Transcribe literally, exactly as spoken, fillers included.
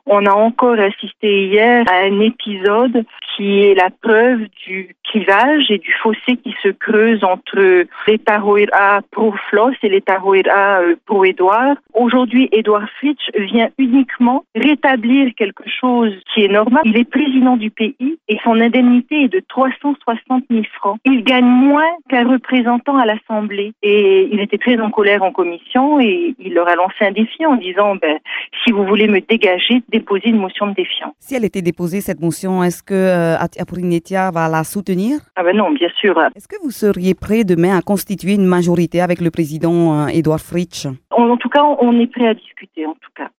On a encore assisté hier à un épisode qui est la preuve du clivage et du fossé qui se creuse entre les Tahoeraa pro-Floss et les Tahoeraa pro-Édouard. Aujourd'hui, Édouard Fritsch vient uniquement rétablir quelque chose qui est normal. Il est président du pays et son indemnité est de trois cent soixante mille francs. Il gagne moins qu'un représentant à l'Assemblée. Et il était très en colère en commission et il leur a lancé un défi en disant ben, « Si vous voulez me dégager, déposez une motion de défiance. » Si elle était déposée, cette motion, est-ce que euh, Apurinetia va la soutenir? Ah ben non, bien sûr. Est-ce que vous seriez prêt demain à constituer une majorité avec le président euh, Édouard Fritsch? En, en tout cas, on est prêt à discuter, en tout cas.